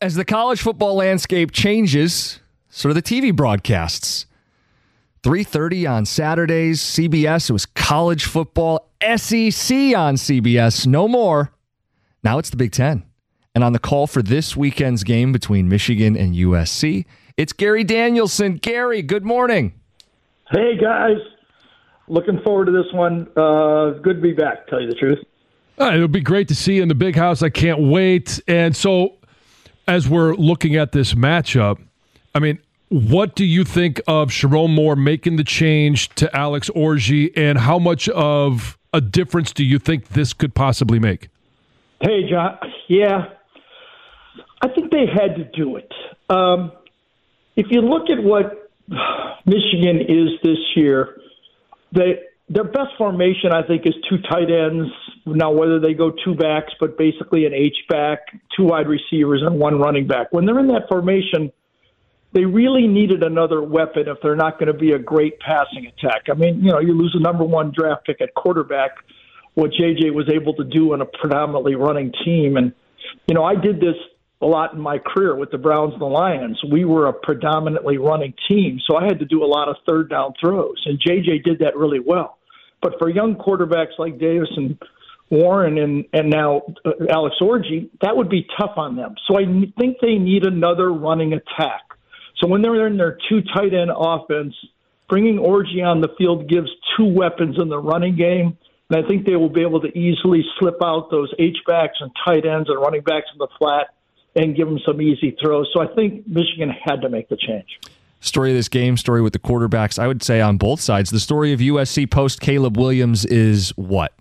As the college football landscape changes, so do the TV broadcasts. 3:30 on Saturdays, CBS. It was college football, SEC on CBS. No more. Now it's the Big Ten. And on the call for this weekend's game between Michigan and USC, it's Gary Danielson. Gary, good morning. Hey, guys. Looking forward to this one. Good to be back, tell you the truth. It'll be great to see you in the big house. I can't wait. And so, as we're looking at this matchup, I mean, what do you think of Sherrone Moore making the change to Alex Orji, and how much of a difference do you think this could possibly make? Hey, John. Yeah, I think they had to do it. If you look at what Michigan is this year, their best formation, I think, is two tight ends. Now, whether they go two backs, but basically an H-back, two wide receivers, and one running back. When they're in that formation, they really needed another weapon if they're not going to be a great passing attack. I mean, you lose a number one draft pick at quarterback, what J.J. was able to do on a predominantly running team. And, I did this a lot in my career with the Browns and the Lions. We were a predominantly running team, so I had to do a lot of third down throws, and J.J. did that really well. But for young quarterbacks like Davis and Warren and now Alex Orji, that would be tough on them. So I think they need another running attack. So when they're in their two tight end offense, bringing Orji on the field gives two weapons in the running game, and I think they will be able to easily slip out those H-backs and tight ends and running backs in the flat and give them some easy throws. So I think Michigan had to make the change. Story of this game, story with the quarterbacks, I would say on both sides. The story of USC post Caleb Williams is what?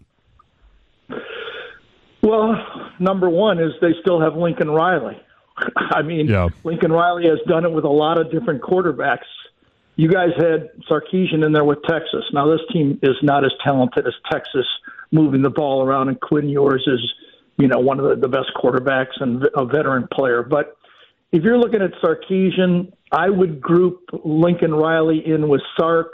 Well, number one is they still have Lincoln Riley. I mean, Lincoln Riley has done it with a lot of different quarterbacks. You guys had Sarkisian in there with Texas. Now, this team is not as talented as Texas moving the ball around, and Quinn Ewers is, one of the best quarterbacks and a veteran player. But if you're looking at Sarkisian, I would group Lincoln Riley in with Sark,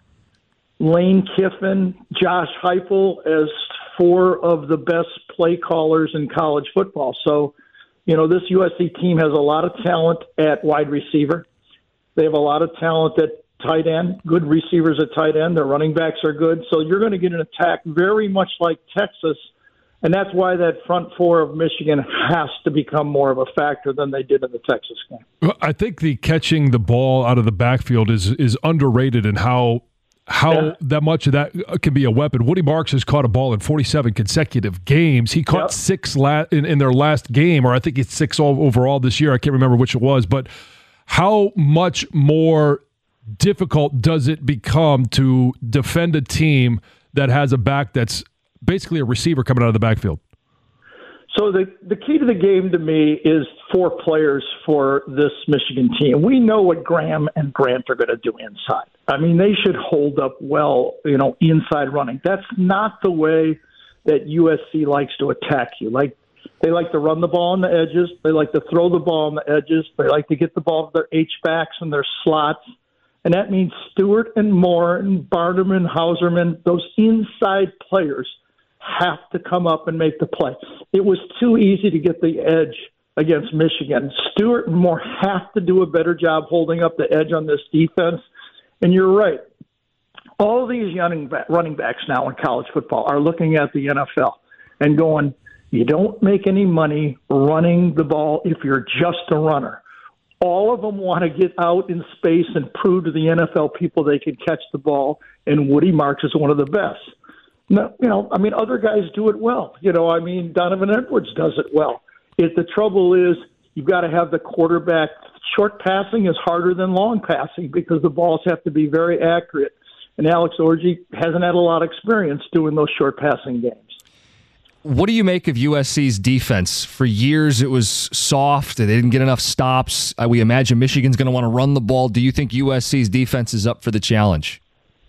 Lane Kiffin, Josh Heupel as four of the best play callers in college football. So, this USC team has a lot of talent at wide receiver. They have a lot of talent at tight end, good receivers at tight end. Their running backs are good. So you're going to get an attack very much like Texas, and that's why that front four of Michigan has to become more of a factor than they did in the Texas game. Well, I think the catching the ball out of the backfield is underrated, and how that much of that can be a weapon. Woody Marks has caught a ball in 47 consecutive games. He caught six in their last game, or I think it's six overall this year. I can't remember which it was, but how much more difficult does it become to defend a team that has a back that's basically a receiver coming out of the backfield? So the key to the game to me is four players for this Michigan team. We know what Graham and Grant are going to do inside. I mean, they should hold up well, inside running. That's not the way that USC likes to attack you. They like to run the ball on the edges. They like to throw the ball on the edges. They like to get the ball to their H-backs and their slots. And that means Stewart and Moore and Barnum and Hauserman, those inside players, have to come up and make the play. It was too easy to get the edge against Michigan. Stewart and Moore have to do a better job holding up the edge on this defense. And you're right. All these young running backs now in college football are looking at the NFL and going, you don't make any money running the ball if you're just a runner. All of them want to get out in space and prove to the NFL people they can catch the ball, and Woody Marks is one of the best. No, other guys do it well. Donovan Edwards does it well. The trouble is you've got to have the quarterback. Short passing is harder than long passing because the balls have to be very accurate. And Alex Orji hasn't had a lot of experience doing those short passing games. What do you make of USC's defense? For years, it was soft. They didn't get enough stops. We imagine Michigan's going to want to run the ball. Do you think USC's defense is up for the challenge?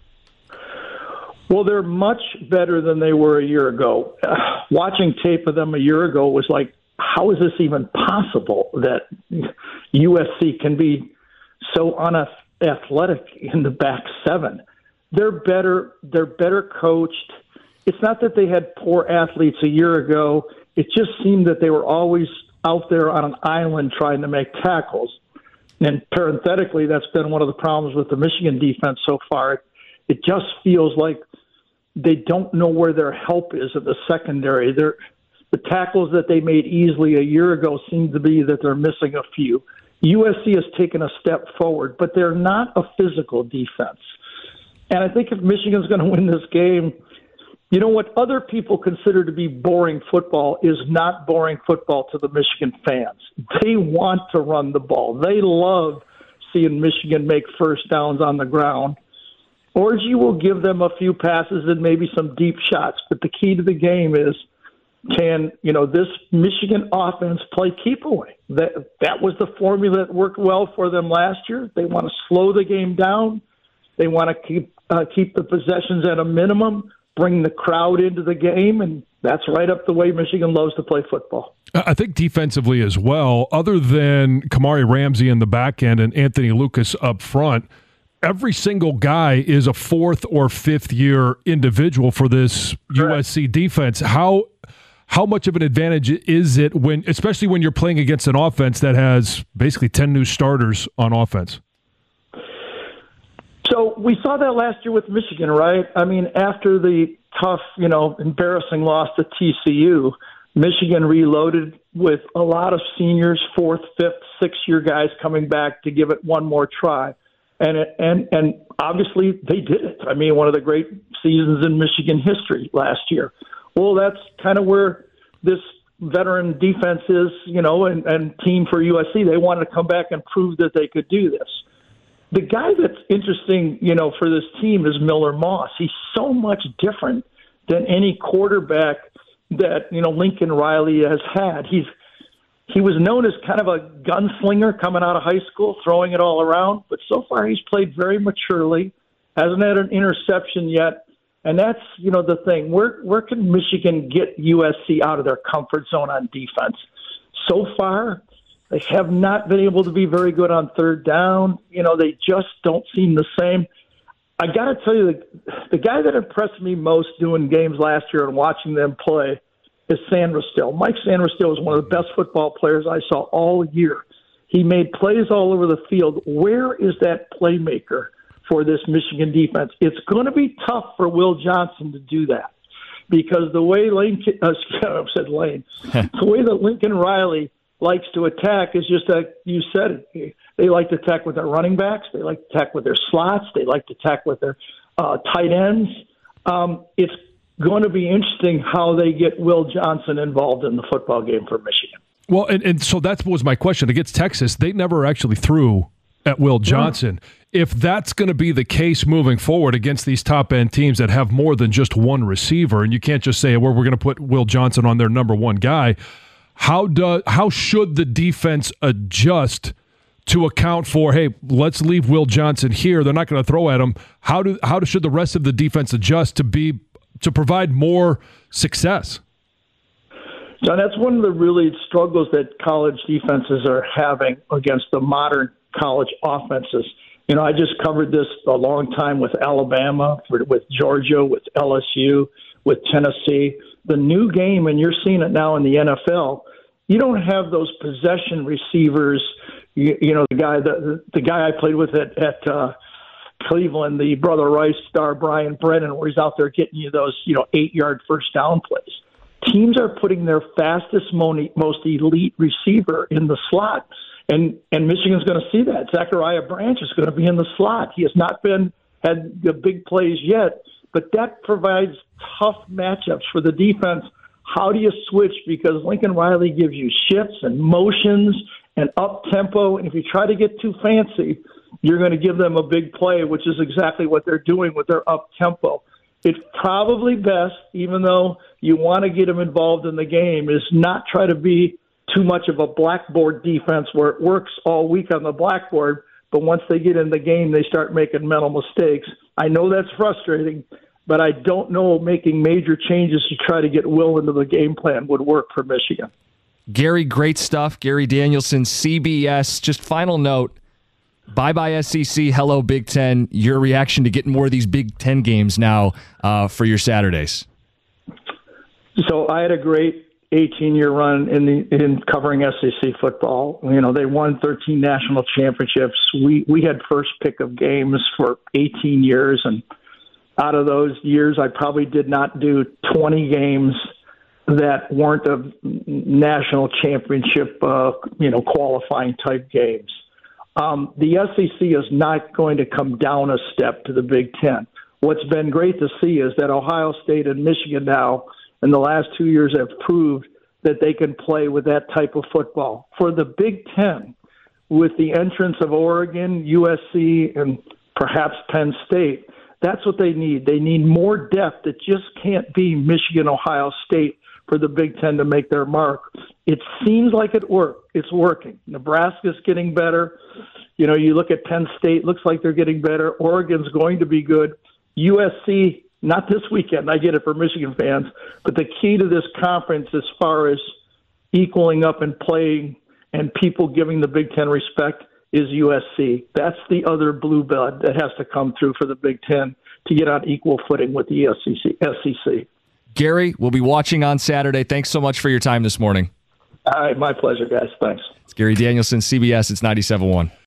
Well, they're much better than they were a year ago. Watching tape of them a year ago was like, how is this even possible that USC can be so unathletic in the back seven? They're better. They're better coached. It's not that they had poor athletes a year ago. It just seemed that they were always out there on an island trying to make tackles. And parenthetically, that's been one of the problems with the Michigan defense so far. It just feels like they don't know where their help is at the secondary. The tackles that they made easily a year ago seem to be that they're missing a few. USC has taken a step forward, but they're not a physical defense. And I think if Michigan's going to win this game, you know what other people consider to be boring football is not boring football to the Michigan fans. They want to run the ball. They love seeing Michigan make first downs on the ground. Orji will give them a few passes and maybe some deep shots, but the key to the game is, can this Michigan offense play keep away? That was the formula that worked well for them last year. They want to slow the game down. They want to keep the possessions at a minimum, bring the crowd into the game, and that's right up the way Michigan loves to play football. I think defensively as well, other than Kamari Ramsey in the back end and Anthony Lucas up front, every single guy is a fourth or fifth year individual for this USC defense. How much of an advantage is it especially when you're playing against an offense that has basically 10 new starters on offense? So we saw that last year with Michigan, right? I mean, after the tough, embarrassing loss to TCU, Michigan reloaded with a lot of seniors, fourth, fifth, sixth-year guys coming back to give it one more try. And obviously they did it. I mean, one of the great seasons in Michigan history last year. Well, that's kind of where this veteran defense is, and team for USC. They wanted to come back and prove that they could do this. The guy that's interesting, for this team is Miller Moss. He's so much different than any quarterback that, Lincoln Riley has had. He was known as kind of a gunslinger coming out of high school, throwing it all around. But so far he's played very maturely, hasn't had an interception yet. And that's, the thing. Where can Michigan get USC out of their comfort zone on defense? So far, they have not been able to be very good on third down. They just don't seem the same. I got to tell you, the guy that impressed me most doing games last year and watching them play is Sanderstill. Mike Sanderstill is one of the best football players I saw all year. He made plays all over the field. Where is that playmaker for this Michigan defense? It's going to be tough for Will Johnson to do that because the way the way that Lincoln Riley likes to attack is just like you said it. They like to attack with their running backs. They like to attack with their slots. They like to attack with their tight ends. It's going to be interesting how they get Will Johnson involved in the football game for Michigan. Well, and so that was my question. Against Texas, they never actually threw at Will Johnson. Yeah. If that's going to be the case moving forward against these top-end teams that have more than just one receiver, and you can't just say, well, we're going to put Will Johnson on their number one guy, how should the defense adjust to account for, hey, let's leave Will Johnson here. They're not going to throw at him. How should the rest of the defense adjust to provide more success? John, that's one of the really struggles that college defenses are having against the modern college offenses. I just covered this a long time with Alabama, with Georgia, with LSU, with Tennessee. The new game, and you're seeing it now in the NFL, you don't have those possession receivers. The guy I played with at Cleveland, the Brother Rice star Brian Brennan, where he's out there getting you those 8-yard first down plays. Teams are putting their fastest, most elite receiver in the slot, and Michigan's going to see that. Zachariah Branch is going to be in the slot. He has not had the big plays yet, but that provides tough matchups for the defense. How do you switch? Because Lincoln Riley gives you shifts and motions and up-tempo, and if you try to get too fancy, you're going to give them a big play, which is exactly what they're doing with their up-tempo. It's probably best, even though you want to get them involved in the game, is not try to be too much of a blackboard defense where it works all week on the blackboard, but once they get in the game, they start making mental mistakes. I know that's frustrating, but I don't know making major changes to try to get Will into the game plan would work for Michigan. Gary, great stuff. Gary Danielson, CBS. Just final note, bye-bye SEC, hello Big Ten. Your reaction to getting more of these Big Ten games now for your Saturdays? So I had a great 18-year run in covering SEC football. They won 13 national championships. We had first pick of games for 18 years, and out of those years, I probably did not do 20 games that weren't of national championship, qualifying type games. The SEC is not going to come down a step to the Big Ten. What's been great to see is that Ohio State and Michigan now in the last 2 years have proved that they can play with that type of football. For the Big Ten, with the entrance of Oregon, USC, and perhaps Penn State, that's what they need. They need more depth. It just can't be Michigan, Ohio State for the Big Ten to make their mark. It seems like it's working. Nebraska's getting better. You look at Penn State, looks like they're getting better. Oregon's going to be good. USC, not this weekend. I get it for Michigan fans. But the key to this conference as far as equaling up and playing and people giving the Big Ten respect is USC. That's the other blue blood that has to come through for the Big Ten to get on equal footing with the SEC. Gary, we'll be watching on Saturday. Thanks so much for your time this morning. All right, my pleasure, guys. Thanks. It's Gary Danielson, CBS. It's 97.1.